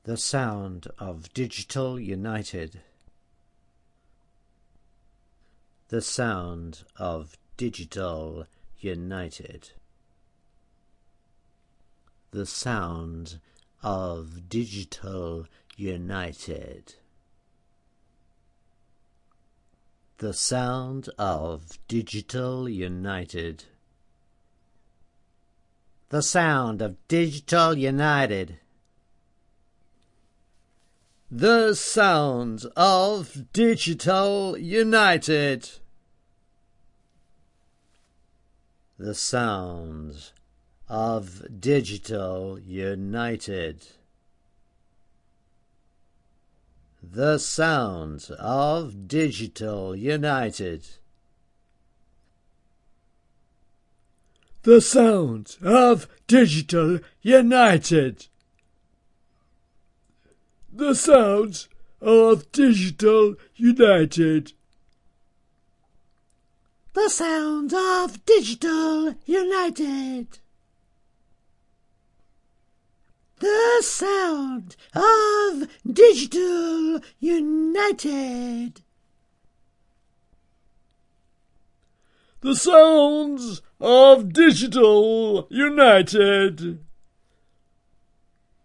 The sound of Digital United. The sound of Digital United. The sound of Digital United. The sound of Digital United. The sound of Digital United. The sound of Digital United. The sound of Digital United. The sound of Digital United. The sound of Digital United. The sound of Digital United. The sound of Digital United. The sound of Digital United. The sounds of Digital United.